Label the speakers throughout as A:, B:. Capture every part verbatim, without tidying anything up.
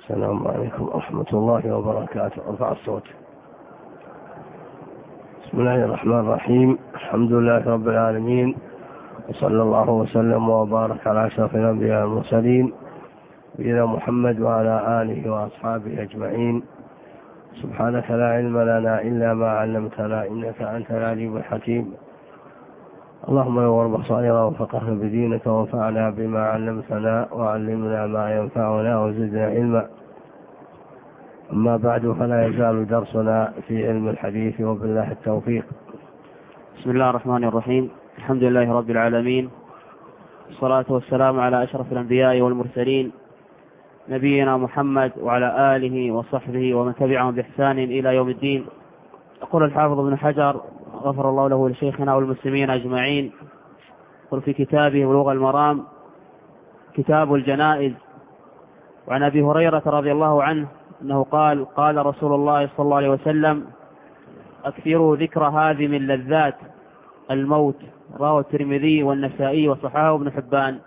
A: السلام عليكم ورحمة الله وبركاته. ارفع الصوت. بسم الله الرحمن الرحيم. الحمد لله رب العالمين، وصلى الله وسلم وبارك على أشرف الأنبياء والمرسلين نبينا محمد وعلى آله وأصحابه أجمعين. سبحانك لا علم لنا إلا ما علمتنا إنك أنت العليم الحكيم. اللهم نور بصائرنا وفقهنا بدينك وانفعنا بما علمتنا وعلمنا ما ينفعنا وزدنا علما. أما بعد، فلا يزال درسنا في علم الحديث وبالله التوفيق.
B: بسم الله الرحمن الرحيم. الحمد لله رب العالمين، والصلاة والسلام على أشرف الأنبياء والمرسلين نبينا محمد وعلى آله وصحبه ومن تبعهم بإحسان إلى يوم الدين. يقول الحافظ ابن حجر غفر الله له ولشيخنا والمسلمين أجمعين، يقول في كتابه بلوغ المرام كتاب الجنائز: وعن أبي هريرة رضي الله عنه أنه قال: قال رسول الله صلى الله عليه وسلم: أكثروا ذكر هذه من لذات الموت. رواه الترمذي والنسائي وصححه ابن حبان.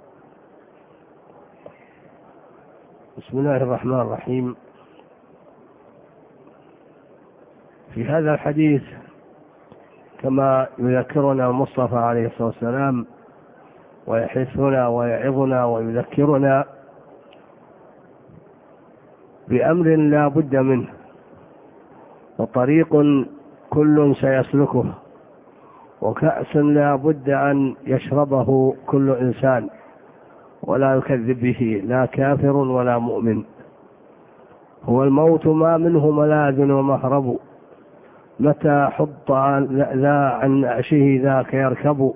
A: بسم الله الرحمن الرحيم. في هذا الحديث كما يذكرنا المصطفى عليه الصلاة والسلام ويحثنا ويعظنا ويذكرنا بأمر لا بد منه، وطريق كل سيسلكه، وكأس لا بد أن يشربه كل إنسان ولا يكذب به لا كافر ولا مؤمن. هو الموت، ما منه ملاذ ومهرب، متى حط ذا عن نعشه ذاك يركب.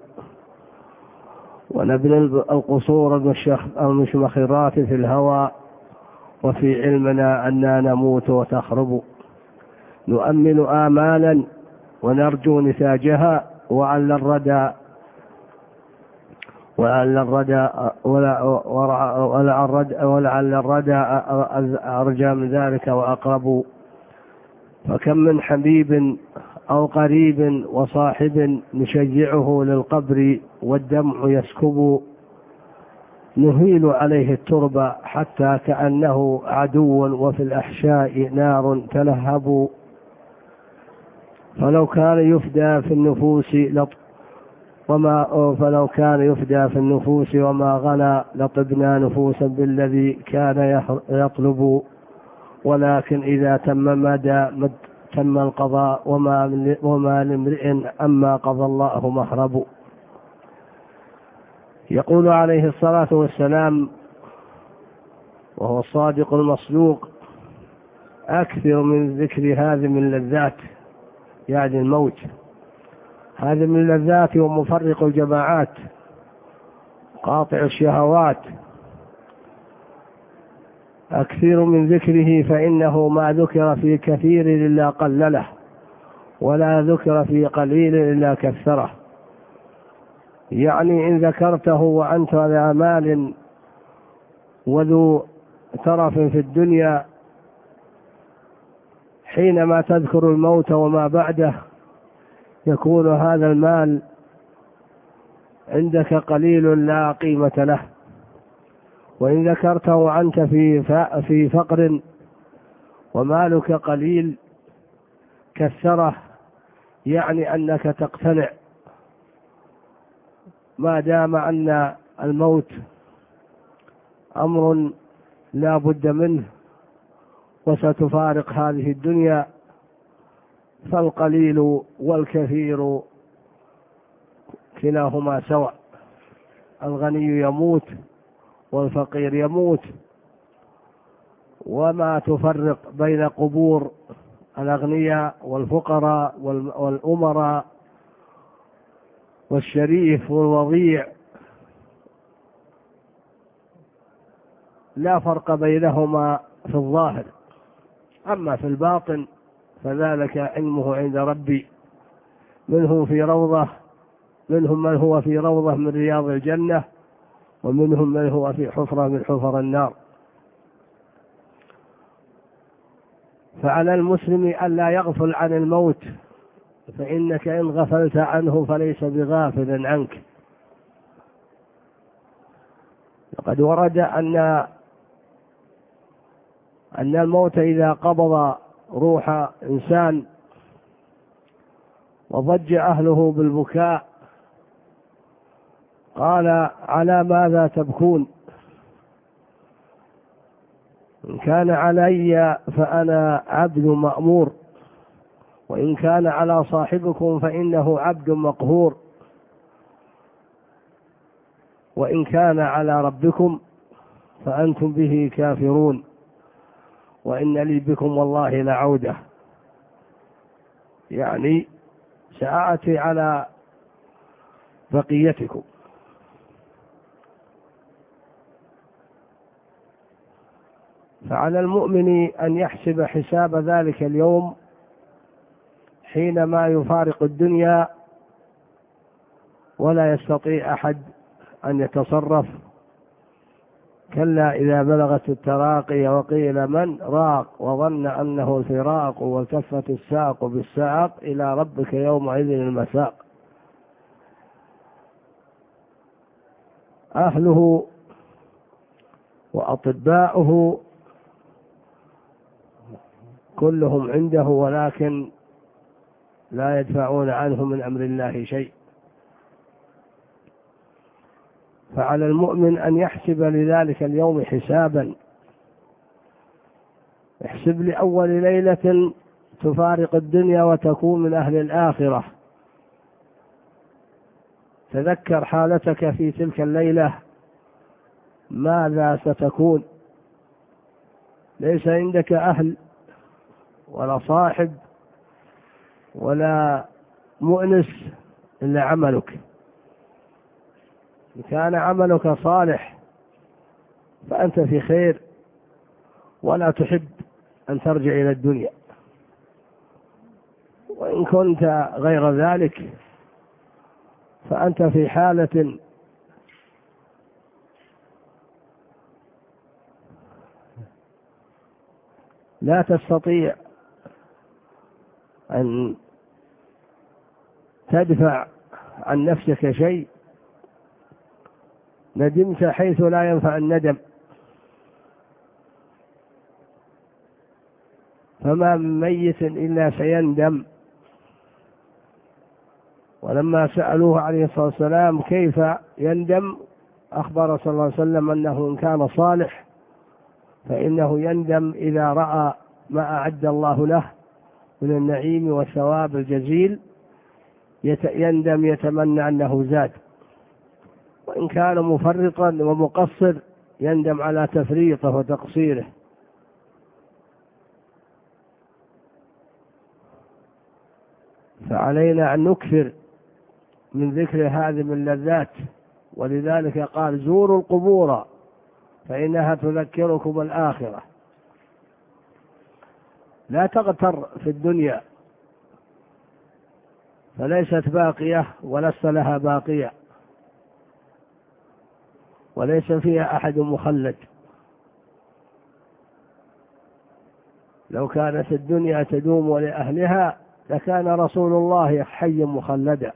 A: ونبني القصور المشمخرات في الهوى، وفي علمنا أننا نموت وتخرب. نؤمن آمالا ونرجو نتاجها، وعلى الردى ولعل الردى ولعل الردى أرجى من ذلك وأقرب. فكم من حبيب أو قريب وصاحب نشجعه للقبر والدمع يسكب. نهيل عليه التربة حتى كأنه عدو، وفي الأحشاء نار تلهب. فلو كان يفدى في النفوس لط وما فلو كان يفدى في النفوس وما غنى لطبنا نفوسا بالذي كان يطلب. ولكن إذا تم مدى مد تم القضاء، وما وما لامرئ أما قضى الله مهرب. يقول عليه الصلاة والسلام وهو الصادق المصدوق: أكثر من ذكر هذه من لذات، يعني الموت. هذه من اللذات ومفرق الجماعات، قاطع الشهوات. أكثر من ذكره، فإنه ما ذكر في كثير إلا قلله، ولا ذكر في قليل إلا كثره. يعني إن ذكرته وأنت ذا مال وذو ترف في الدنيا، حينما تذكر الموت وما بعده يكون هذا المال عندك قليل لا قيمة له. وإن ذكرته وأنت في في فقر ومالك قليل كثره، يعني أنك تقتنع ما دام أن الموت أمر لا بد منه وستفارق هذه الدنيا. فالقليل والكثير كلاهما سواء، الغني يموت والفقير يموت. وما تفرق بين قبور الأغنياء والفقراء والأمراء والشريف والوضيع، لا فرق بينهما في الظاهر. أما في الباطن فذلك علمه عند ربي. منهم في روضة منهم من هو في روضة من رياض الجنة، ومنهم من هو في حفرة من حفر النار. فعلى المسلم ألا يغفل عن الموت، فإنك إن غفلت عنه فليس بغافل عنك. لقد ورد أن أن الموت إذا قبض روح إنسان وضج أهله بالبكاء قال: على ماذا تبكون؟ إن كان علي فأنا عبد مأمور، وإن كان على صاحبكم فإنه عبد مقهور، وإن كان على ربكم فأنتم به كافرون، وإن لي بكم والله لعودة. يعني سآتي على بقيتكم. فعلى المؤمن أن يحسب حساب ذلك اليوم حينما يفارق الدنيا ولا يستطيع أحد أن يتصرف. كلا إذا بلغت التراقي وقيل من راق وظن أنه الفراق والتفت الساق بالساق إلى ربك يومئذ المساق. أهله وأطباؤه كلهم عنده، ولكن لا يدفعون عنه من أمر الله شيء. فعلى المؤمن أن يحسب لذلك اليوم حسابا، احسب لأول ليلة تفارق الدنيا وتكون من أهل الآخرة. تذكر حالتك في تلك الليلة ماذا ستكون. ليس عندك أهل ولا صاحب ولا مؤنس إلا عملك. إن كان عملك صالح فأنت في خير ولا تحب أن ترجع إلى الدنيا، وإن كنت غير ذلك فأنت في حالة لا تستطيع أن تدفع عن نفسك شيء. ندمت حيث لا ينفع الندم. فما من ميت إلا سيندم. ولما سألوه عليه الصلاة والسلام كيف يندم، أخبر صلى الله عليه وسلم أنه إن كان صالح فإنه يندم إذا رأى ما أعد الله له من النعيم والثواب الجزيل، يندم يتمنى أنه زاد. وإن كان مفرطا ومقصر يندم على تفريطه وتقصيره. فعلينا أن نكثر من ذكر هذه من اللذات. ولذلك قال: زوروا القبور فإنها تذكركم الآخرة. لا تغتر في الدنيا، فليست باقية ولست لها باقية، وليس فيها أحد مخلد. لو كانت الدنيا تدوم لأهلها لكان رسول الله حيا مخلدا.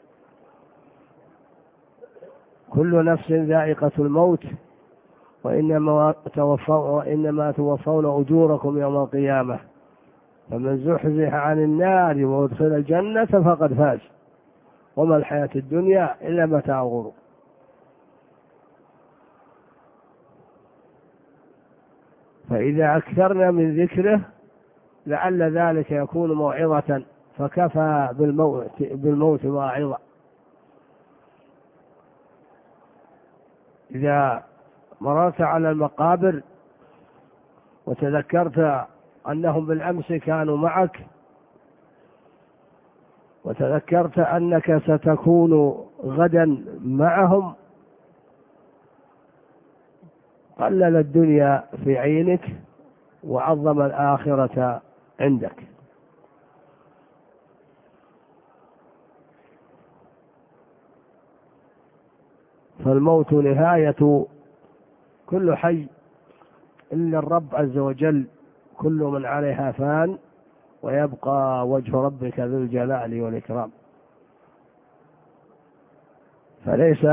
A: كل نفس ذائقة الموت وإنما توفون, وإنما توفون أجوركم يوم القيامة، فمن زحزح عن النار وادخل الجنة فقد فاز، وما الحياة الدنيا إلا متاع الغرور. فإذا أكثرنا من ذكره لعل ذلك يكون موعظة، فكفى بالموت, بالموت واعظة. إذا مررت على المقابر وتذكرت أنهم بالأمس كانوا معك، وتذكرت أنك ستكون غدا معهم، قلل الدنيا في عينك وعظم الآخرة عندك. فالموت نهاية كل حي إلا الرب عز وجل. كل من عليها فان ويبقى وجه ربك ذو الجلال والإكرام. فليس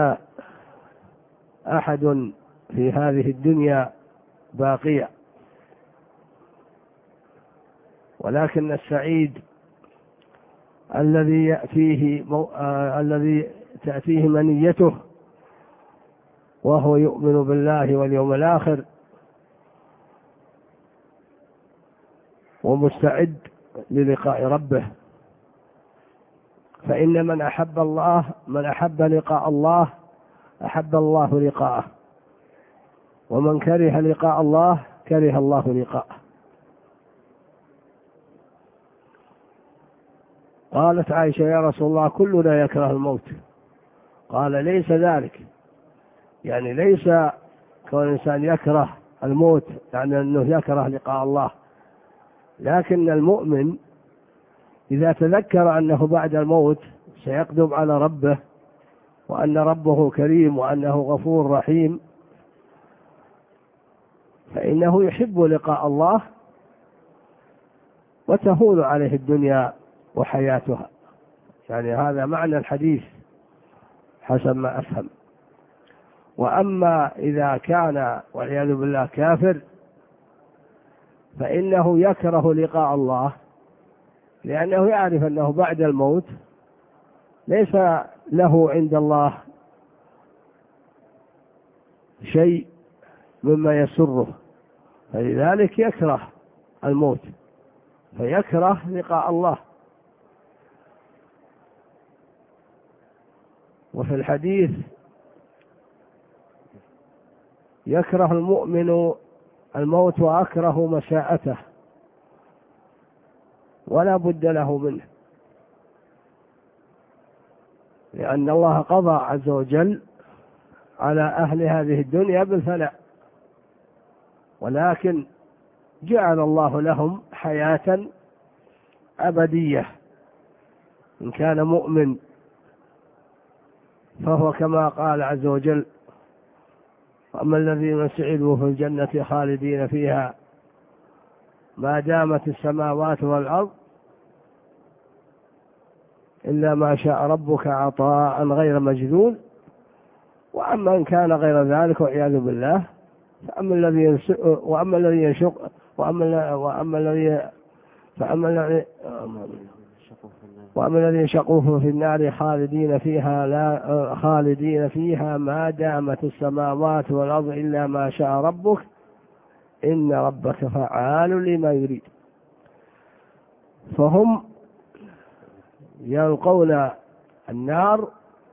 A: أحد في هذه الدنيا باقية. ولكن السعيد الذي يأتيه مو... آه... الذي تأتيه منيته وهو يؤمن بالله واليوم الآخر ومستعد للقاء ربه. فإن من أحب الله من أحب لقاء الله أحب الله لقاءه، ومن كره لقاء الله كره الله لقاءه. قالت عائشة: يا رسول الله كلنا يكره الموت. قال: ليس ذلك، يعني ليس كون الإنسان يكره الموت يعني أنه يكره لقاء الله، لكن المؤمن إذا تذكر أنه بعد الموت سيقدم على ربه وأن ربه كريم وأنه غفور رحيم فإنه يحب لقاء الله وتهون عليه الدنيا وحياتها. يعني هذا معنى الحديث حسب ما أفهم. وأما إذا كان والعياذ بالله كافر فإنه يكره لقاء الله، لأنه يعرف أنه بعد الموت ليس له عند الله شيء مما يسره، فلذلك يكره الموت فيكره لقاء الله. وفي الحديث: يكره المؤمن الموت وأكره مشاءته ولا بد له منه، لأن الله قضى عز وجل على أهل هذه الدنيا بالفناء، ولكن جعل الله لهم حياة أبدية. إن كان مؤمن فهو كما قال عز وجل: وأما الذين سعدوا في الجنة خالدين فيها ما دامت السماوات والأرض إلا ما شاء ربك عطاء غير مجذوذ. وأما إن كان غير ذلك والعياذ بالله فأما الذي وأما الذي يشق وأما وأما الذي فأما الذي وأما الذين شقوه في النار خالدين فيها لا خالدين فيها ما دامت السماوات والأرض إلا ما شاء ربك إن ربك فعال لما يريد. فهم يلقون النار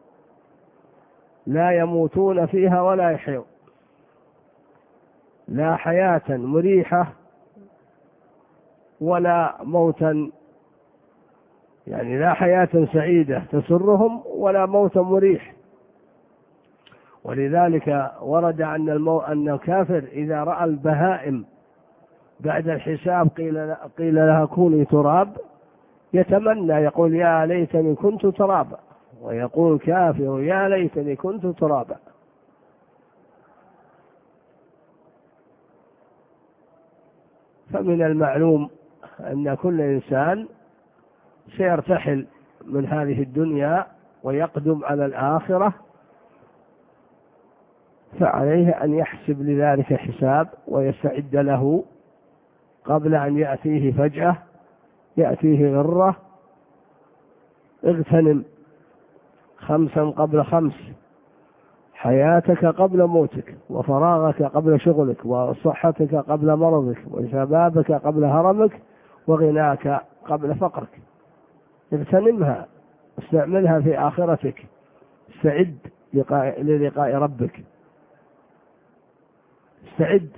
A: لا يموتون فيها ولا يحيون، لا حياة مريحة ولا موتا، يعني لا حياة سعيدة تسرهم ولا موت مريح. ولذلك ورد أن المو... أن الكافر إذا رأى البهائم بعد الحساب قيل قيل لها كوني تراب يتمنى يقول: يا ليتني كنت ترابا. ويقول كافر: يا ليتني كنت ترابا. فمن المعلوم أن كل إنسان سيرتحل من هذه الدنيا ويقدم على الآخرة، فعليه أن يحسب لذلك حساب ويستعد له قبل أن يأتيه فجأة يأتيه غرة. اغتنم خمسا قبل خمس: حياتك قبل موتك، وفراغك قبل شغلك، وصحتك قبل مرضك، وشبابك قبل هرمك، وغناك قبل فقرك. اغتنمها، استعملها في آخرتك، استعد للقاء ربك، استعد.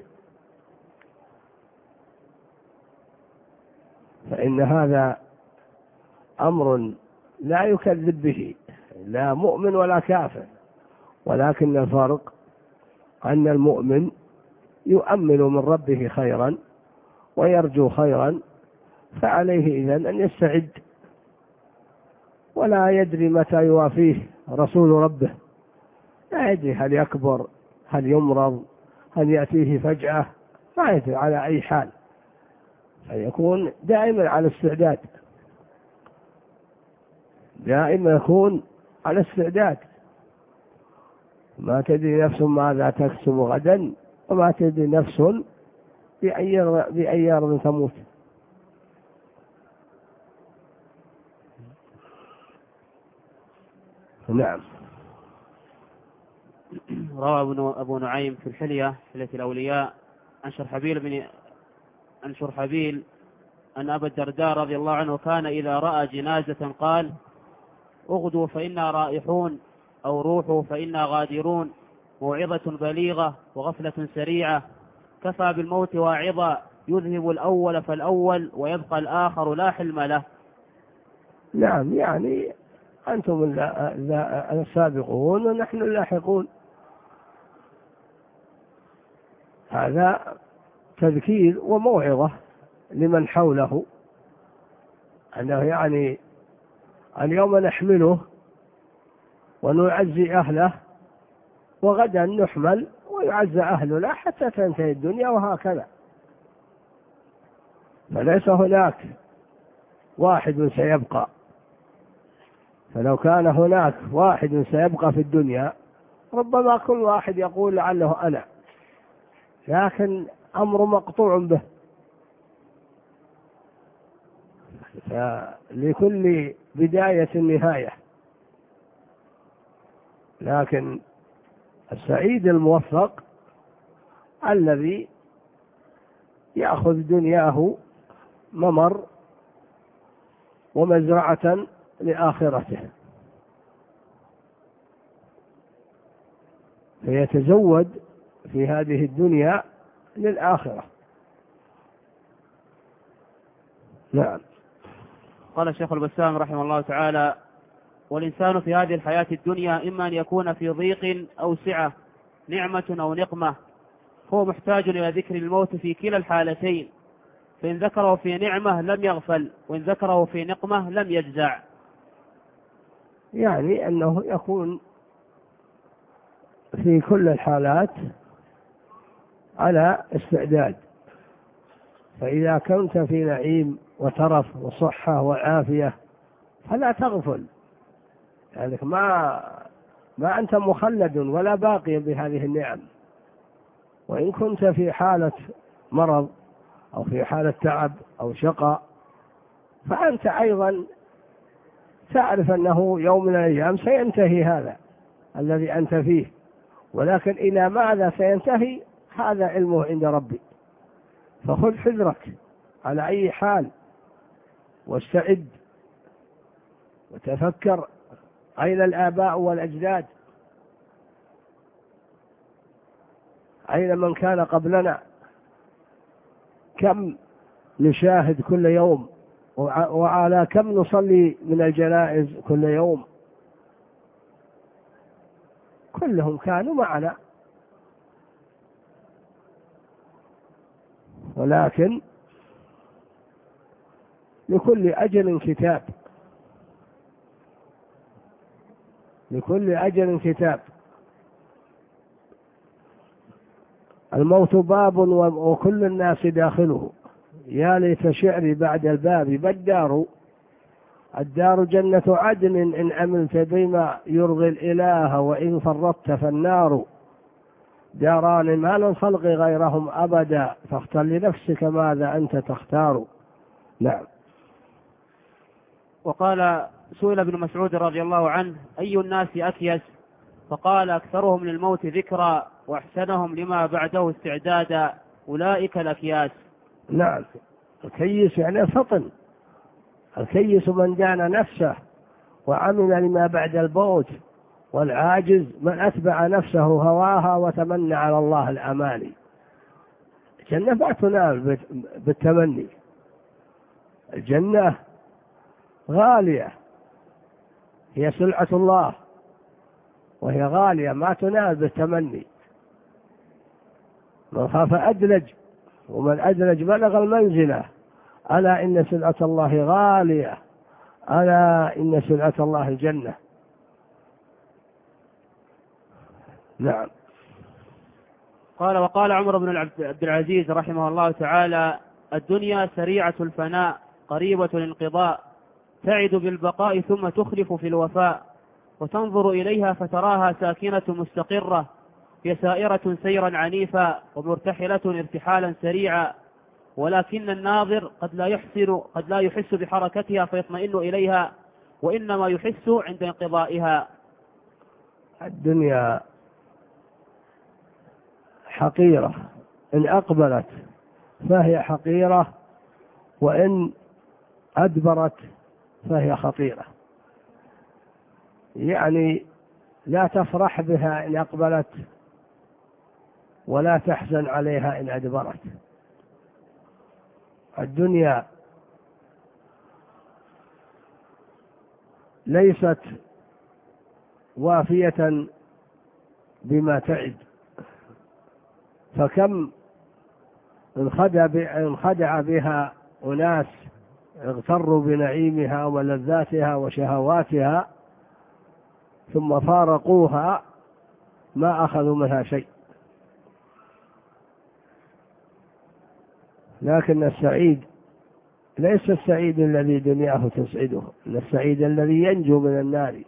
A: فإن هذا أمر لا يكذب به لا مؤمن ولا كافر، ولكن الفرق أن المؤمن يؤمل من ربه خيرا ويرجو خيرا، فعليه إذن أن يستعد، ولا يدري متى يوافيه رسول ربه، لا يدري هل يكبر، هل يمرض، هل يأتيه فجأة، ما يدري على أي حال، فيكون دائما على استعداد، دائما يكون على استعداد. ما تدري نفس ماذا تكسب غدا، وما تدري نفس بأي بأي أرض تموت. نعم.
B: روى أبو نعيم في الحلية حلية الأولياء عن شرحبيل بن عن شرحبيل أن أبا الدرداء رضي الله عنه كان إذا رأى جنازة قال: اغدوا فإنا رائحون، أو روحوا فإنا غادرون، موعظة بليغة وغفلة سريعة، كفى بالموت واعظا، يذهب الأول فالأول ويبقى الآخر لا حلم له.
A: نعم، يعني أنتم السابقون ونحن اللاحقون. هذا تذكير وموعظة لمن حوله، أنه يعني اليوم نحمله ونعزي أهله، وغدا نحمل ويعزى أهلنا حتى تنتهي الدنيا، وهكذا. فليس هناك واحد سيبقى، فلو كان هناك واحد سيبقى في الدنيا ربما كل واحد يقول لعله أنا، لكن أمر مقطوع به. فلكل بداية نهاية، لكن السعيد الموفق الذي يأخذ دنياه ممر ومزرعة لآخرته، فيتزود في هذه الدنيا للآخرة. نعم.
B: قال الشيخ البسام رحمه الله تعالى: والإنسان في هذه الحياة الدنيا إما أن يكون في ضيق أو سعة، نعمة أو نقمة، هو محتاج إلى ذكر الموت في كلا الحالتين، فإن ذكره في نعمة لم يغفل، وإن ذكره في نقمة لم يجزع.
A: يعني أنه يكون في كل الحالات على استعداد، فإذا كنت في نعيم وترف وصحة وعافية فلا تغفل، يعني ما ما أنت مخلد ولا باقي بهذه النعم. وإن كنت في حالة مرض أو في حالة تعب أو شقاء فأنت أيضا تعرف أنه يوم من الأيام سينتهي هذا الذي أنت فيه، ولكن إلى ماذا سينتهي هذا علمه عند ربي. فخذ حذرك على أي حال، واستعد وتفكر أين الآباء والأجداد، أين من كان قبلنا، كم نشاهد كل يوم، وعلى كم نصلي من الجنائز كل يوم، كلهم كانوا معنا، ولكن لكل أجل كتاب، لكل أجل كتاب. الموت باب وكل الناس داخله، يا ليت شعري بعد الباب بالدار، الدار جنة عدن إن عملت بما يرضي الإله، وإن فرطت فالنار داران ما للخلق غيرهم أبدا، فاختر لنفسك ماذا أنت تختار. نعم.
B: وقال: سئل ابن مسعود رضي الله عنه: أي الناس أكيس؟ فقال: أكثرهم للموت ذكرى، وأحسنهم لما بعده استعدادا، أولئك الأكياس.
A: نعم. الكيس يعني الفطن، الكيس من دان نفسه وعمل لما بعد الموت، والعاجز من أتبع نفسه هواها وتمنى على الله الأماني. الجنة ما تنال بالتمني، الجنة غالية، هي سلعة الله وهي غالية ما تنال بالتمني. من خاف أدلج، ومن أدلج بلغ المنزلة، ألا إن سلعة الله غالية، ألا إن سلعة الله الجنة. نعم.
B: قال: وقال عمر بن عبد العزيز رحمه الله تعالى: الدنيا سريعة الفناء قريبة الانقضاء، تعد بالبقاء ثم تخلف في الوفاء، وتنظر إليها فتراها ساكنة مستقرة، هي سائرة سيرا عنيفا، ومرتحلة ارتحالا سريعا، ولكن الناظر قد لا يحسن قد لا يحس بحركتها فيطمئن إليها، وإنما يحس عند انقضائها.
A: الدنيا حقيرة، إن أقبلت فهي حقيرة، وإن أدبرت فهي خطيرة. يعني لا تفرح بها إن أقبلت، ولا تحزن عليها إن أدبرت. الدنيا ليست وافية بما تعد، فكم انخدع بها أناس اغتروا بنعيمها ولذاتها وشهواتها، ثم فارقوها ما أخذوا منها شيء. لكن السعيد ليس السعيد الذي دنياه تسعده، إن السعيد الذي ينجو من النار.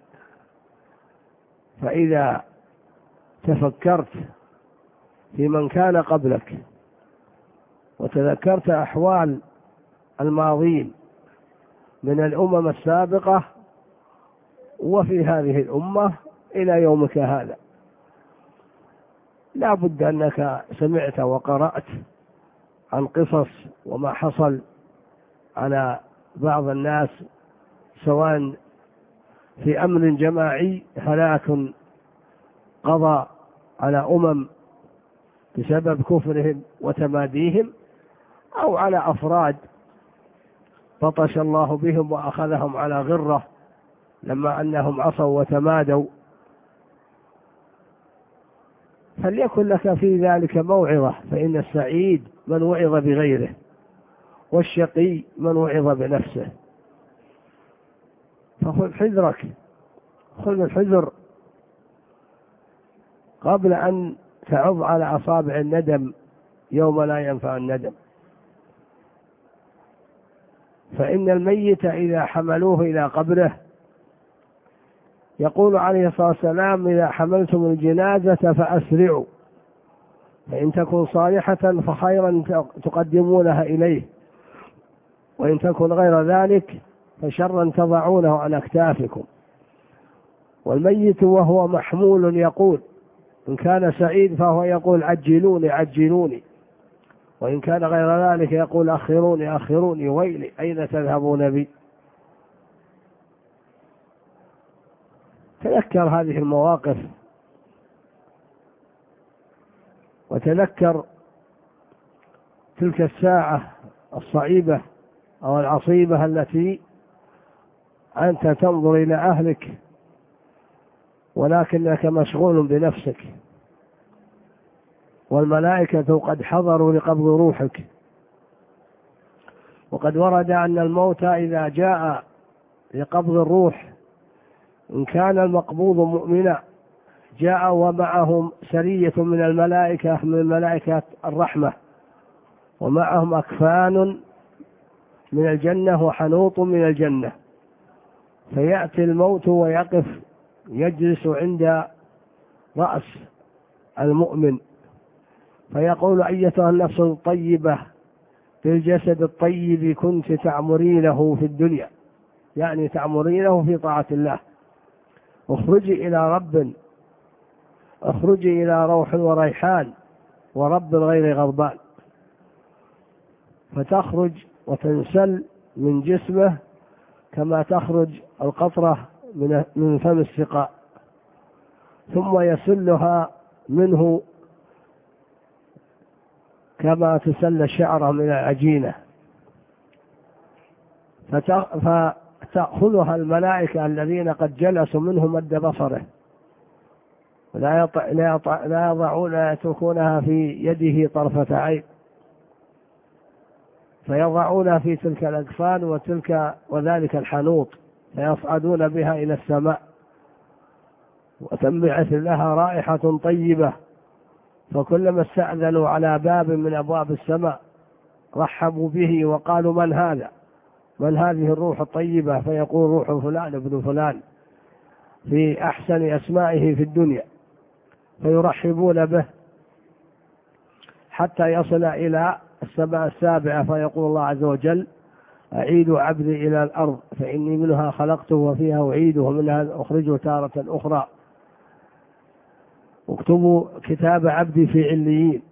A: فإذا تفكرت في من كان قبلك وتذكرت أحوال الماضين من الأمم السابقة وفي هذه الأمة إلى يومك هذا، لا بد أنك سمعت وقرأت عن قصص وما حصل على بعض الناس، سواء في أمر جماعي هلاك قضى على أمم بسبب كفرهم وتماديهم، أو على أفراد بطش الله بهم وأخذهم على غرة لما أنهم عصوا وتمادوا. فليكن لك في ذلك موعظة، فإن السعيد من وعظ بغيره، والشقي من وعظ بنفسه. فخذ حذرك، خذ الحذر قبل أن تعض على أصابع الندم يوم لا ينفع الندم. فإن الميت إذا حملوه إلى قبره يقول عليه الصلاة والسلام: إذا حملتم الجنازة فأسرعوا، فإن تكن صالحة فخيرا تقدمونها إليه، وإن تكن غير ذلك فشرا تضعونه عن أكتافكم. والميت وهو محمول يقول، إن كان سعيد فهو يقول: عجلوني عجلوني، وإن كان غير ذلك يقول: أخروني أخروني، ويلي أين تذهبون بي. تذكر هذه المواقف، وتذكر تلك الساعة الصعيبة أو العصيبة التي أنت تنظر إلى أهلك ولكنك مشغول بنفسك، والملائكة قد حضروا لقبض روحك. وقد ورد أن الموت إذا جاء لقبض الروح، إن كان المقبوض مؤمنا جاء ومعهم سرية من الملائكة من الملائكة الرحمة، ومعهم أكفان من الجنة وحنوط من الجنة، فيأتي الموت ويقف يجلس عند رأس المؤمن، فيقول: أيتها النفس الطيبة بالجسد الطيب كنت تعمرينه في الدنيا، يعني تعمرينه في طاعة الله، اخرجي إلى رب اخرجي إلى روح وريحان ورب غير غضبان. فتخرج وتنسل من جسمه كما تخرج القطرة من فم السقاء، ثم يسلها منه كما تسل الشعرة من العجينة، فتأخذها الملائكة الذين قد جلسوا منه مد بصره، لا يطع لا يطع لا يضعون لا يتركونها في يده طرفة عين، فيضعونها في تلك الأكفان وتلك وذلك الحنوط، فيصعدون بها إلى السماء، وتنبعث لها رائحة طيبة، فكلما استأذنوا على باب من أبواب السماء رحبوا به وقالوا: من هذا؟ من هذه الروح الطيبة؟ فيقول: روح فلان ابن فلان في أحسن أسمائه في الدنيا، فيرحبون به حتى يصل إلى السماء السابعة، فيقول الله عز وجل: أعيد عبدي إلى الأرض فإني منها خلقته وفيها أعيده ومنها أخرجه تارة أخرى. اكتبوا كتاب عبدي في عليين،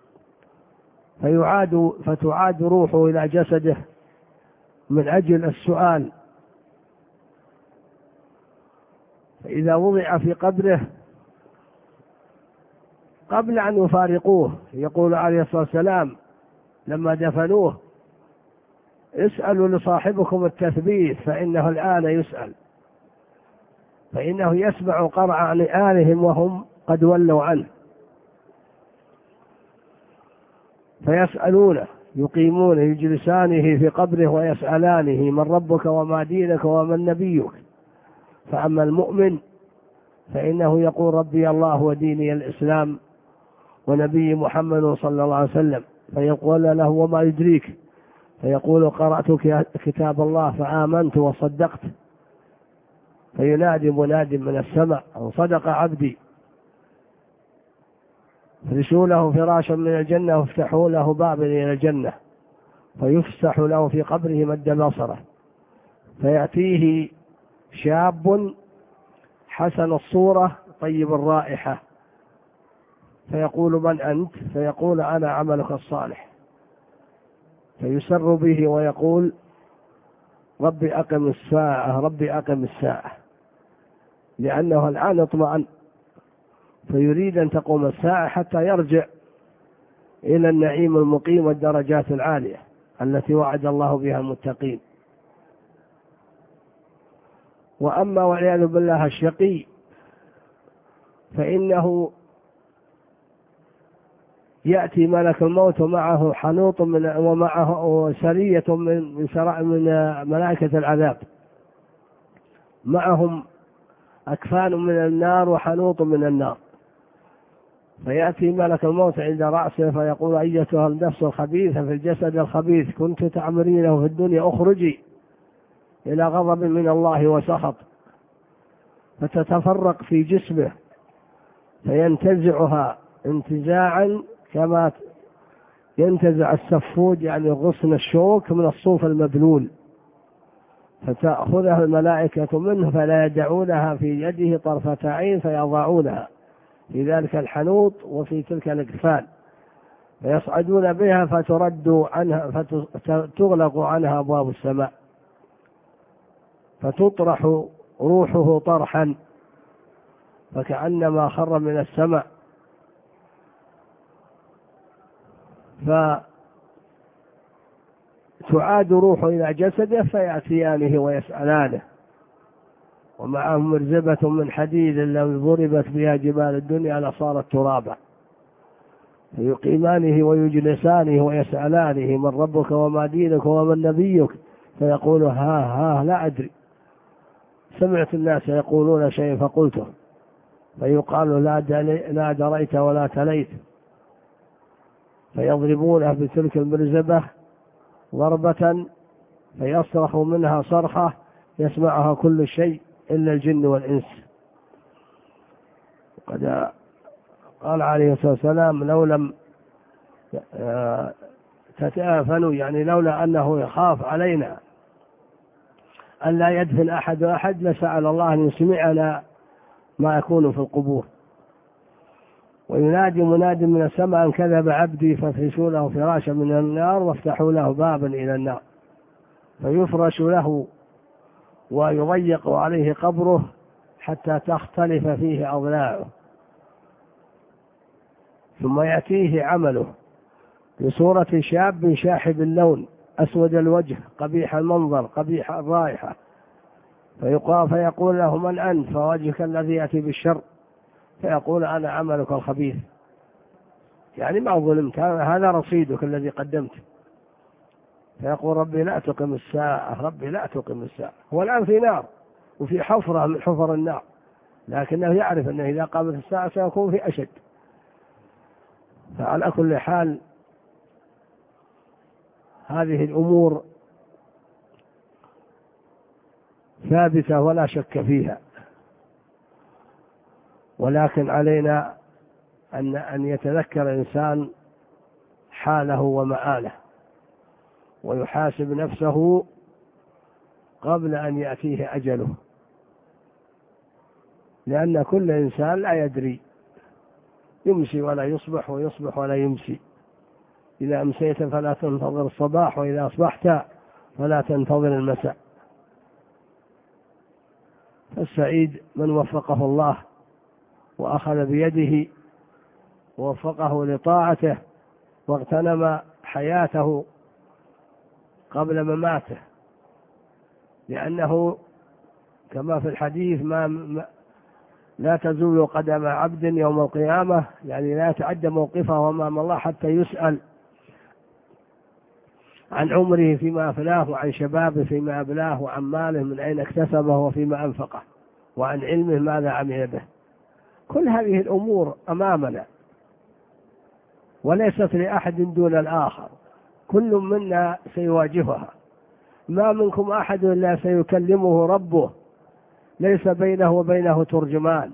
A: فيعاد فتعاد روحه إلى جسده من أجل السؤال. فإذا وضع في قبره قبل أن يفارقوه يقول عليه الصلاة والسلام لما دفنوه: اسألوا لصاحبكم التثبيت فإنه الآن يسأل، فإنه يسمع قرع نعالهم وهم قد ولوا عنه، فيسألونه، يقيمونه يجلسانه في قبره ويسألانه: من ربك وما دينك ومن نبيك؟ فأما المؤمن فإنه يقول: ربي الله وديني الإسلام ونبي محمد صلى الله عليه وسلم. فيقول له: وما يدريك؟ فيقول: قرأت كتاب الله فآمنت وصدقت. فينادي مناد من السماء: أو صدق عبدي. افرشوا له فراشا من الجنة وافتحوا له بابا إلى الجنة، فيفسح له في قبره مد بصره، فيأتيه شاب حسن الصورة طيب الرائحة، فيقول: من أنت؟ فيقول: أنا عملك الصالح. فيسر به ويقول: ربي أقم الساعة، ربي أقم الساعة، لأنه الآن اطمأن، فيريد أن تقوم الساعة حتى يرجع إلى النعيم المقيم والدرجات العالية التي وعد الله بها المتقين. وأما والعياذ بالله الشقي فإنه يأتي ملك الموت ومعه حنوط من ومعه سرية من من ملائكة العذاب، معهم أكفان من النار وحنوط من النار. فيأتي ملك الموت عند رأسه فيقول: أيتها النفس الخبيثة في الجسد الخبيث كنت تعمرينه في الدنيا اخرجي إلى غضب من الله وسخط. فتتفرق في جسمه فينتزعها انتزاعا كما ينتزع السفود يعني غصن الشوك من الصوف المبلول، فتأخذها الملائكة منه فلا يدعونها في يده طرفة عين، فيضعونها في ذلك الحنوط وفي تلك الأكفان، فيصعدون بها فترد عنها فتغلق عنها أبواب السماء، فتطرح روحه طرحا فكأنما خر من السماء. فتعاد روحه إلى جسده فيأتيانه ويسألانه، ومعهم مرزبة من حديد لو ضربت بها جبال الدنيا لصارت ترابا، فيقيمانه ويجلسانه ويسألانه: من ربك وما دينك ومن نبيك؟ فيقول: ها ها لا أدري، سمعت الناس يقولون شيء فقلته. فيقال: لا دريت ولا تليت. فيضربونه بتلك المرزبة ضربة فيصرخ منها صرخة يسمعها كل شيء إلا الجن والإنس. وقد قال عليه الصلاة والسلام: لو لم تتآفنوا يعني لولا أنه يخاف علينا أن لا يدفن أحد أحد لسأل الله أن يسمعنا ما يكون في القبور. وينادي مناد من السماء: أن كذب عبدي فافرشوا له فراشا من النار وافتحوا له بابا إلى النار، فيفرش له ويضيق عليه قبره حتى تختلف فيه أضلاعه، ثم يأتيه عمله بصورة شاب شاحب اللون أسود الوجه قبيح المنظر قبيح الرائحة، فيقال فيقول له: من أنت؟ فوجهك الذي يأتي بالشر. فيقول: أنا عملك الخبيث، يعني ما ظلمت، هذا رصيدك الذي قدمته. فيقول: ربي لا تقم الساعة، ربي لا تقم الساعة. هو الآن في نار وفي حفرة من حفر النار، لكنه يعرف أنه إذا قامت الساعة سيكون في أشد. فعلى كل حال هذه الأمور ثابتة ولا شك فيها، ولكن علينا أن أن يتذكر الإنسان حاله ومآله ويحاسب نفسه قبل أن يأتيه أجله، لأن كل إنسان لا يدري يمسي ولا يصبح ويصبح ولا يمسي. إذا أمسيت فلا تنتظر الصباح، وإذا أصبحت فلا تنتظر المساء. فالسعيد من وفقه الله وأخذ بيده ووفقه لطاعته واغتنم حياته قبل مماته، لأنه كما في الحديث ما لا تزول قدم عبد يوم القيامة، يعني لا يتعدى موقفه أمام الله حتى يسأل عن عمره فيما أفناه، وعن شبابه فيما أبلاه، وعن ماله من أين اكتسبه وفيما أنفقه، وعن علمه ماذا عمل به. كل هذه الأمور أمامنا وليست لأحد دون الآخر، كل منا سيواجهها. ما منكم أحد إلا سيكلمه ربه، ليس بينه وبينه ترجمان.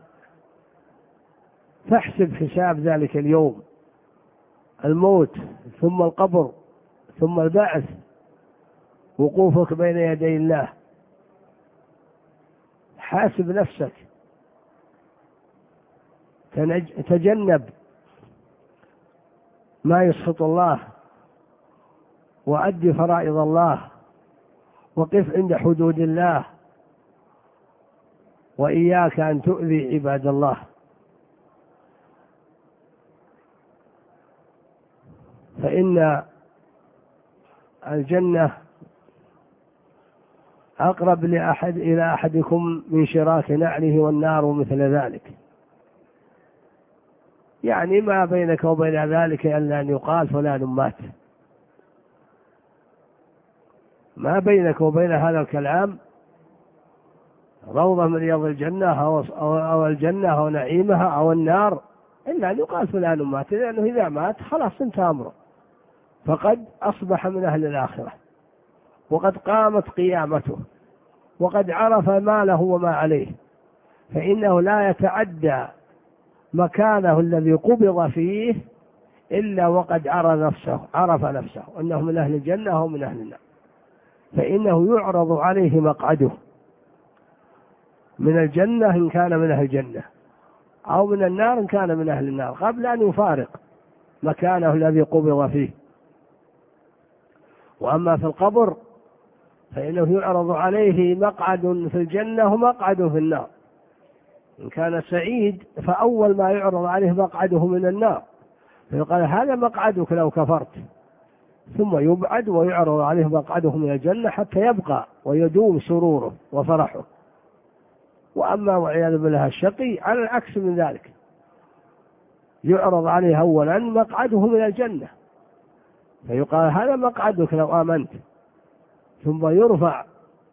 A: فاحسب حساب ذلك اليوم، الموت ثم القبر ثم البعث، وقوفك بين يدي الله. حاسب نفسك، تجنب ما يسخط الله، وأد فرائض الله، وقف عند حدود الله، وإياك أن تؤذي عباد الله. فإن الجنة أقرب لأحد إلى أحدكم من شراك نعله، والنار مثل ذلك. يعني ما بينك وبين ذلك إلا أن يقال فلان مات. ما بينك وبين هذا الكلام روضة من رياض الجنة أو, أو الجنة أو نعيمها أو النار، إلا أن يقال فلان مات، لأنه إذا مات خلاص انتهى أمره، فقد أصبح من أهل الآخرة، وقد قامت قيامته، وقد عرف ما له وما عليه. فإنه لا يتعدى مكانه الذي قبض فيه إلا وقد عرف نفسه عرف نفسه أنه من أهل الجنة أو من أهل النار. فإنه يعرض عليه مقعده من الجنة إن كان من أهل الجنة، أو من النار إن كان من أهل النار، قبل أن يفارق مكانه الذي قبض فيه. وأما في القبر فإنه يعرض عليه مقعد في الجنة ومقعد في النار. إن كان سعيد فأول ما يعرض عليه مقعده من النار، فيقال هذا مقعدك لو كفرت، ثم يبعد ويعرض عليه مقعده من الجنة حتى يبقى ويدوم سروره وفرحه. وأما والعياذ بالله الشقي على العكس من ذلك، يعرض عليه أولا مقعده من الجنة، فيقال هذا مقعدك لو آمنت، ثم يرفع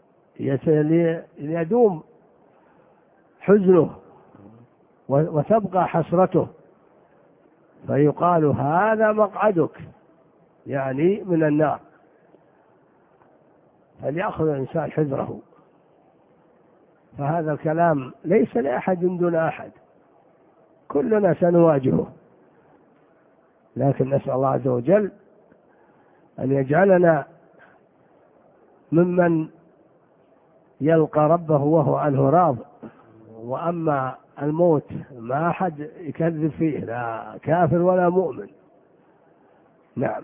A: ليدوم حزنه وتبقى حسرته، فيقال هذا مقعدك يعني من النار. فليأخذ الإنسان حذره. فهذا الكلام ليس لأحد دون أحد، كلنا سنواجهه، لكن نسأل الله عز وجل أن يجعلنا ممن يلقى ربه وهو عنه راض. وأما الموت ما أحد يكذب فيه، لا كافر ولا مؤمن. نعم،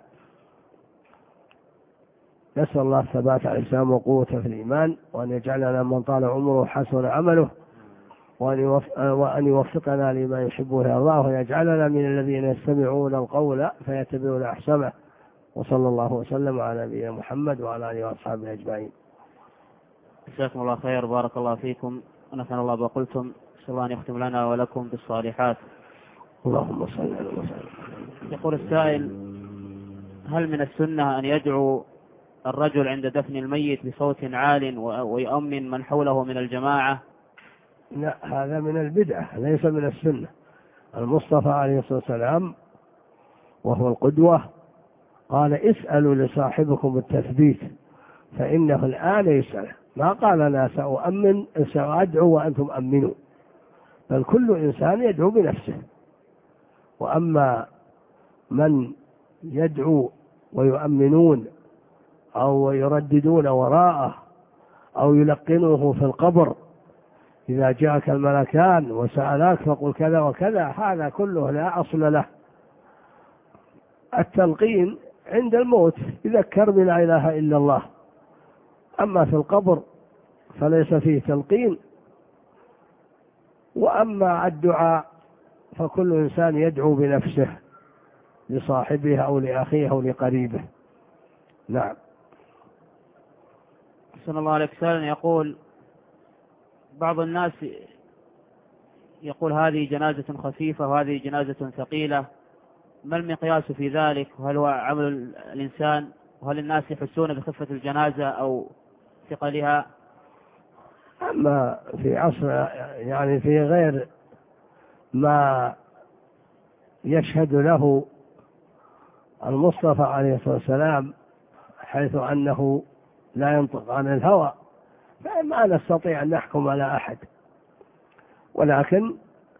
A: نسأل الله الثبات على الإسلام وقوة في الإيمان، وأن يجعلنا من طال عمره وحسن عمله، وأن يوفقنا لما يحبه ويرضاه، ويجعلنا من الذين يستمعون القول فيتبعون أحسنه. وصلى الله وسلم على نبينا محمد وعلى آله وأصحابه أجمعين.
B: جزاكم الله خير، بارك الله فيكم، ونفعنا الله بقولتم. نسأل الله أن يختم لنا ولكم بالصالحات.
A: اللهم صل على وسلم.
B: يقول السائل: هل من السنة أن يدعو الرجل عند دفن الميت بصوت عال ويؤمن من حوله من الجماعة؟
A: لا، هذا من البدعة، ليس من السنة. المصطفى عليه الصلاة والسلام وهو القدوة قال: اسألوا لصاحبكم التثبيت فإنه الآن يسأل. ما قال أنا سأؤمن سأدعو وأنتم أمنوا، بل كل إنسان يدعو بنفسه. وأما من يدعو ويؤمنون أو يرددون وراءه أو يلقنوه في القبر إذا جاءك الملكان وسألاك فقل كذا وكذا، هذا كله لا أصل له. التلقين عند الموت يذكر بلا إله إلا الله، أما في القبر فليس فيه تلقين. وأما الدعاء فكل إنسان يدعو بنفسه لصاحبه أو لأخيه أو لقريبه. نعم.
B: أحسن الله عليك. سائل يقول: بعض الناس يقول هذه جنازة خفيفة وهذه جنازة ثقيلة، ما المقياس في ذلك؟ وهل هو عمل الإنسان؟ وهل الناس يحسون بخفة الجنازة أو ثقلها؟
A: أما في عصر يعني في غير ما يشهد له المصطفى عليه الصلاة والسلام، حيث أنه لا ينطق عن الهوى، فما نستطيع أن نحكم على أحد. ولكن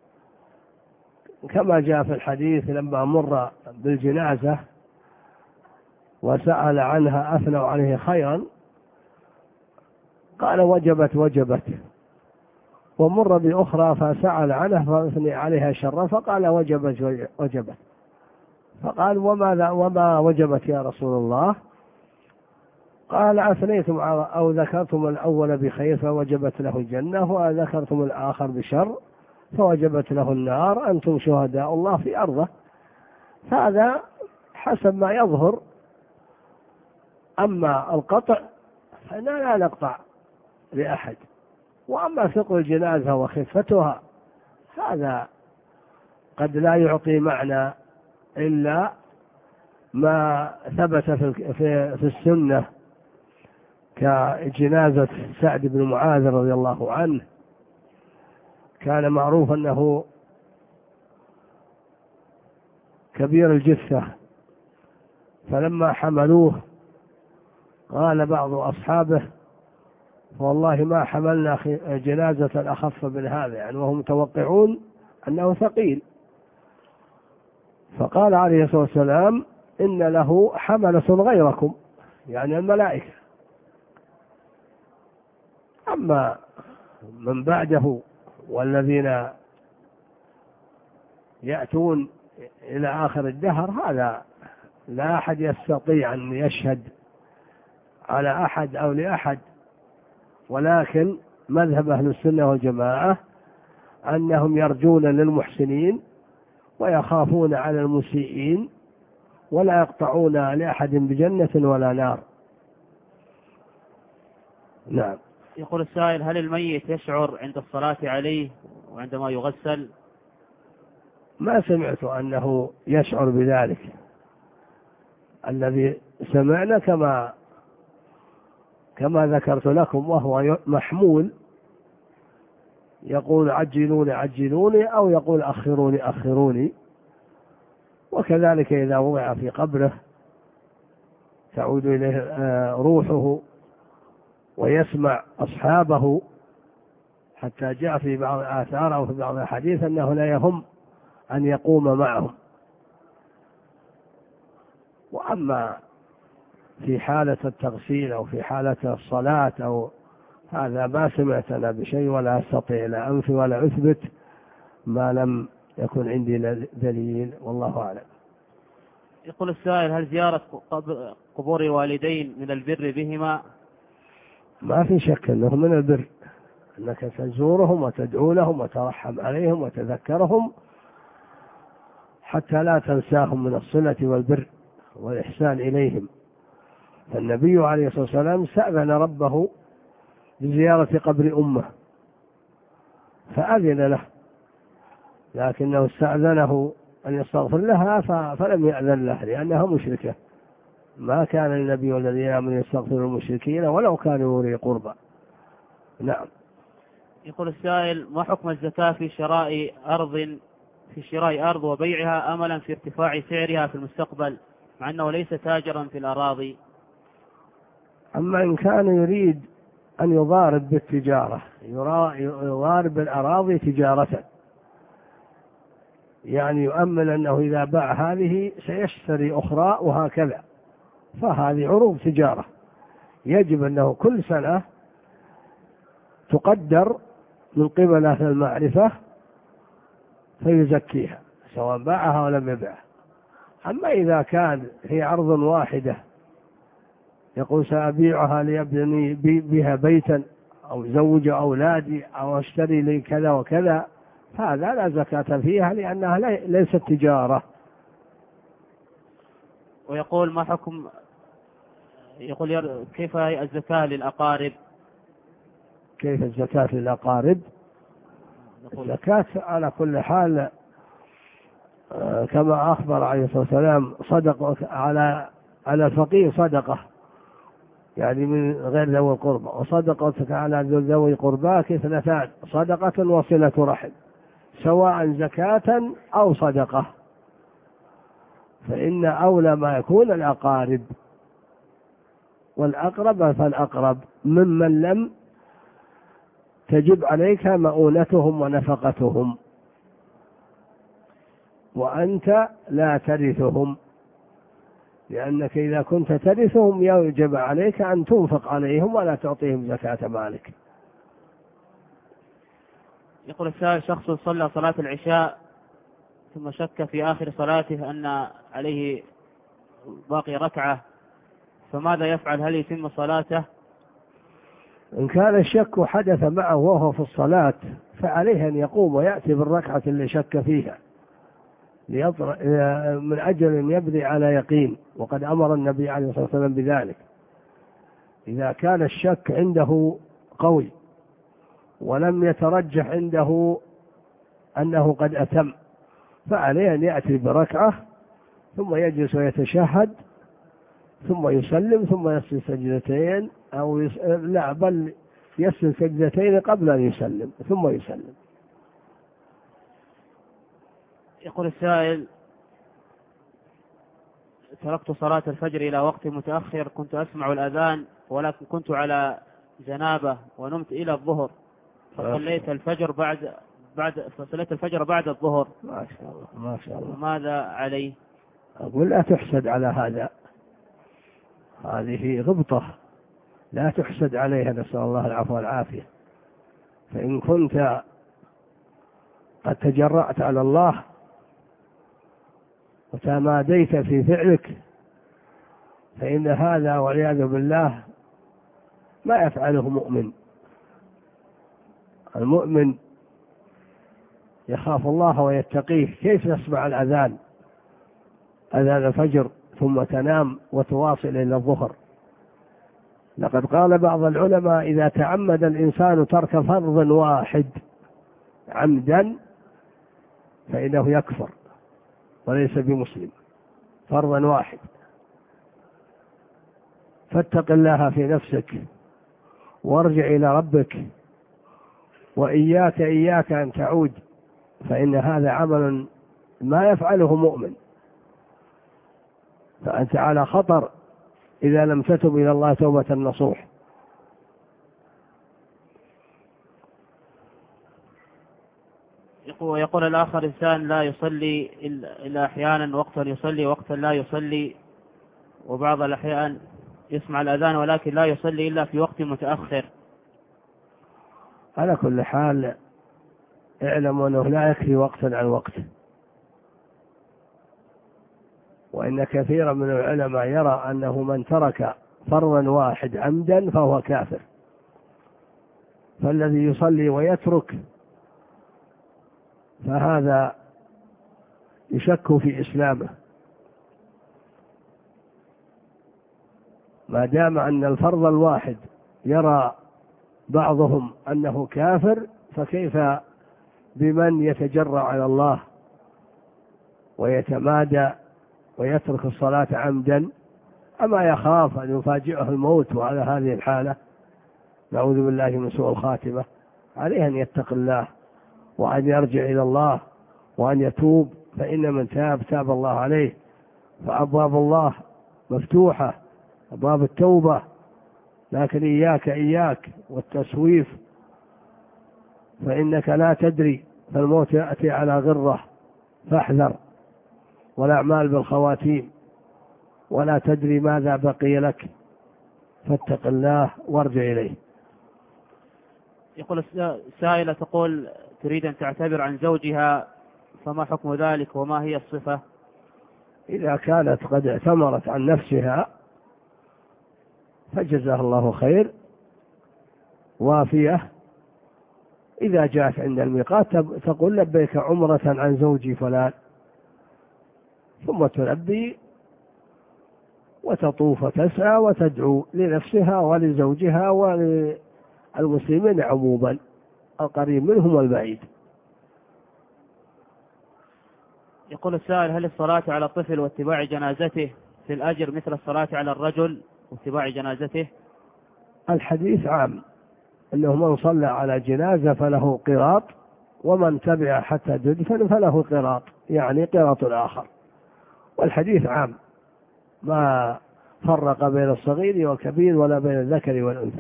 A: كما جاء في الحديث لما مر بالجنازة وسأل عنها أثنوا عليه خيرا قال وجبت وجبت، ومر بأخرى فسأل عنها فأثني عليها شرا فقال وجبت وجبت. فقال وماذا وما وجبت يا رسول الله؟ قال أثنيتم أو ذكرتم الأول بخير فوجبت له الجنة، وذكرتم الآخر بشر فوجبت له النار، أنتم شهداء الله في أرضه. هذا حسب ما يظهر. أما القطع فإننا لا نقطع لأحد. وأما ثقل الجنازة وخفتها هذا قد لا يعطي معنى إلا ما ثبت في في السنة، كجنازة سعد بن معاذ رضي الله عنه. كان معروف أنه كبير الجثة، فلما حملوه قال بعض أصحابه والله ما حملنا جنازة أخف من هذا، يعني وهم متوقعون أنه ثقيل. فقال عليه الصلاة والسلام إن له حملة غيركم، يعني الملائكة. أما من بعده والذين يأتون إلى آخر الدهر هذا لا أحد يستطيع أن يشهد على أحد أو لأحد. ولكن مذهب أهل السنة والجماعة أنهم يرجون للمحسنين ويخافون على المسيئين، ولا يقطعون لأحد بجنة ولا نار. نعم.
B: يقول السائل: هل الميت يشعر عند الصلاة عليه وعندما يغسل؟
A: ما سمعت أنه يشعر بذلك. الذي سمعنا كما كما ذكرت لكم، وهو محمول يقول عجلوني عجلوني أو يقول أخروني أخروني. وكذلك إذا وضع في قبره تعود إليه روحه ويسمع أصحابه، حتى جاء في بعض الآثار أو في بعض الحديث أنه لا يهم أن يقوم معهم. وأما في حالة التغسيل أو في حالة الصلاة أو هذا ما سمعت أنا بشيء، ولا أستطيع لا أنفي ولا أثبت ما لم يكن عندي دليل، والله أعلم.
B: يقول السائل: هل زيارة قبور الوالدين من البر بهما؟
A: ما في شك أنه من البر، أنك تزورهم وتدعو لهم وترحم عليهم وتذكرهم حتى لا تنساهم من الصلة والبر والإحسان إليهم. فالنبي عليه الصلاة والسلام سأذن ربه بزيارة قبر أمه فأذن له، لكنه استأذنه أن يستغفر لها فلم يأذن له لأنها مشركة. ما كان النبي والذين آمنوا يستغفروا المشركين ولو كانوا أولي قربى. نعم.
B: يقول السائل: ما حكم الزكاة في شراء أرض في شراء أرض وبيعها أملا في ارتفاع سعرها في المستقبل، مع أنه ليس تاجرا في الأراضي؟
A: أما إن كان يريد أن يضارب بالتجارة، يضارب بالأراضي تجارة، يعني يؤمل أنه إذا باع هذه سيشتري أخرى وهكذا، فهذه عروض تجارة. يجب أنه كل سنة تقدر من قبل أهل المعرفة فيزكيها سواء باعها أو لم يبعها. أما إذا كان هي عرض واحدة يقول سأبيعها ليبني بها بيتا أو زوج أولادي أو أشتري لي كذا وكذا، فهذا لا زكاة فيها لأنها ليست تجارة.
B: ويقول ما حكم، يقول كيف الزكاة للأقارب؟
A: كيف الزكاة للأقارب؟ الزكاة على كل حال كما أخبر عليه الصلاة والسلام صدقة على على الفقير صدقة، يعني من غير ذوي القربى، وصدقتك على ذوي قرباك اثنتان صدقة وصلة رحم، سواء زكاة أو صدقة، فإن أولى ما يكون الأقارب، والأقرب فالأقرب ممن لم تجب عليك مؤونتهم ونفقتهم، وأنت لا ترثهم، لأنك إذا كنت ترثهم يجب عليك أن تنفق عليهم ولا تعطيهم زكاة مالك.
B: يقول السائل شخص صلى صلاة العشاء ثم شك في آخر صلاته أن عليه باقي ركعة، فماذا يفعل؟ هل يتم صلاته؟
A: إن كان الشك حدث معه وهو في الصلاة فعليه أن يقوم ويأتي بالركعة اللي شك فيها من أجل أن يبني على يقين، وقد أمر النبي عليه الصلاة والسلام بذلك. إذا كان الشك عنده قوي ولم يترجح عنده أنه قد أتم فعليه أن يأتي بركعة ثم يجلس ويتشهد ثم يسلم ثم يسجد سجدتين أو يس... لا بل يسجد سجدتين قبل أن يسلم ثم يسلم.
B: يقول السائل تركت صلاة الفجر إلى وقت متأخر، كنت أسمع الأذان ولكن كنت على جنابة ونمت إلى الظهر، فصليت الفجر بعد بعد فصليت الفجر بعد الظهر.
A: ما شاء الله ما شاء الله.
B: ماذا علي؟
A: أقول لا تحسد على هذا، هذه غبطة لا تحسد عليها، نسأل الله العفو والعافية. فإن كنت قد تجرأت على الله وتماديت في فعلك فإن هذا والعياذ بالله ما يفعله مؤمن. المؤمن يخاف الله ويتقيه، كيف يسمع الأذان أذان الفجر ثم تنام وتواصل إلى الظهر؟ لقد قال بعض العلماء إذا تعمد الإنسان ترك فرض واحد عمدا فإنه يكفر وليس بمسلم، فرضا واحد. فاتق الله في نفسك وارجع إلى ربك، وإياك إياك أن تعود، فإن هذا عمل ما يفعله مؤمن، فأنت على خطر إذا لم تتب إلى الله توبة نصوح.
B: يقول الآخر إنسان لا يصلي إلا أحيانا، وقتا يصلي وقتا لا يصلي، وبعض الأحيان يسمع الأذان ولكن لا يصلي إلا في وقت متأخر.
A: على كل حال اعلم أنه لا يكفي وقتا عن وقت، وإن كثيرا من العلماء يرى أنه من ترك فرضا واحد عمدا فهو كافر، فالذي يصلي ويترك فهذا يشك في إسلامه، ما دام أن الفرض الواحد يرى بعضهم أنه كافر، فكيف بمن يتجرأ على الله ويتمادى ويترك الصلاة عمدا؟ أما يخاف أن يفاجئه الموت وعلى هذه الحالة نعوذ بالله من سوء الخاتمة. عليه أن يتق الله وأن يرجع إلى الله وأن يتوب، فإن من تاب تاب الله عليه، فأبواب الله مفتوحة، أبواب التوبة، لكن إياك إياك والتسويف، فإنك لا تدري، فالموت يأتي على غرة، فاحذر، والأعمال بالخواتيم، ولا تدري ماذا بقي لك، فاتق الله وارجع إليه.
B: يقول السائلة تقول تريد أن تعتبر عن زوجها، فما حكم ذلك وما هي الصفة؟
A: إذا كانت قد اعتمرت عن نفسها فجزاها الله خير وافية. إذا جاءت عند الميقات تقول لبيك عمرة عن زوجي فلان، ثم تلبي وتطوف وتسعى وتدعو لنفسها ولزوجها وللمسلمين عموما، القريب منهم والبعيد.
B: يقول السائل: هل الصلاة على الطفل واتباع جنازته في الأجر مثل الصلاة على الرجل واتباع جنازته؟
A: الحديث عام، أنه من صلى على جنازة فله قراط، ومن تبع حتى تدفن فله قراط، يعني قراط آخر. والحديث عام، ما فرق بين الصغير والكبير ولا بين الذكر والأنثى.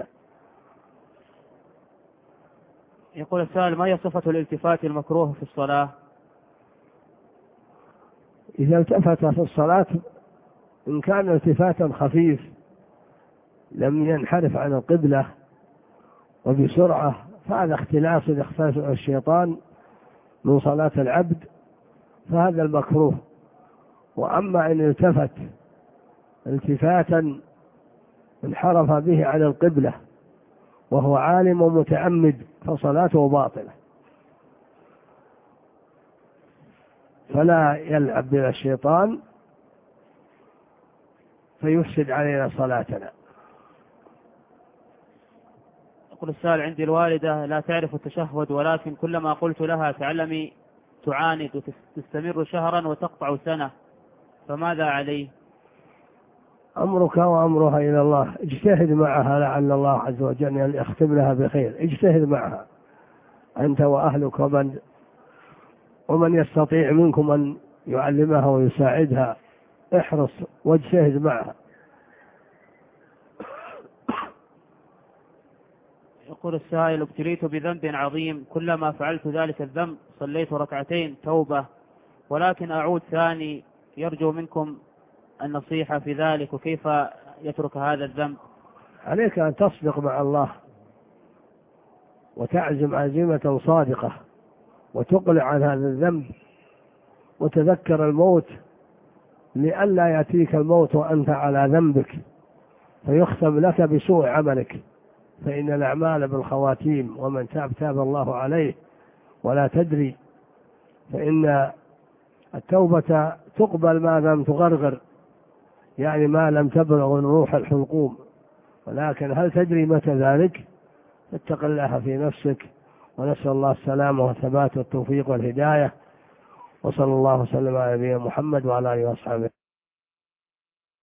B: يقول السائل: ما هي صفة الالتفات المكروه في الصلاة؟
A: إذا التفت في الصلاة إن كان التفاتا خفيف لم ينحرف عن القبلة وبسرعة، فهذا اختلاس يختلس الشيطان من صلاة العبد، فهذا المكروه. وأما إن التفت التفاتا انحرف به عن القبلة وهو عالم ومتعمد فصلاته باطلة، فلا يلعب بنا الشيطان فيفسد علينا صلاتنا.
B: يقول السائل: عندي الوالدة لا تعرف التشهد، ولكن كلما قلت لها تعلمي تعاند وتستمر شهرا وتقطع سنة، فماذا علي؟
A: أمرك وأمرها إلى الله، اجتهد معها لعل الله عز وجل أن يختم لها بخير. اجتهد معها أنت وأهلك ومن ومن يستطيع منكم أن يعلمها ويساعدها، احرص واجتهد معها.
B: يقول السائل: ابتليت بذنب عظيم، كلما فعلت ذلك الذنب صليت ركعتين توبة، ولكن أعود ثاني، يرجو منكم النصيحة في ذلك، وكيف يترك هذا الذنب؟
A: عليك أن تصدق مع الله وتعزم عزيمة صادقة وتقلع عن هذا الذنب وتذكر الموت، لئلا يأتيك الموت وأنت على ذنبك فيختم لك بسوء عملك، فإن الأعمال بالخواتيم، ومن تاب تاب الله عليه ولا تدري. فإن التوبة تقبل ما لم تغرغر، يعني ما لم تبلغ الروح الحلقوم، ولكن هل تدري متى ذلك؟ فاتق الله في نفسك، ونسأل الله السلامة والثبات والتوفيق والهداية، وصلى الله وسلم على نبينا محمد وعلى آله وأصحابه.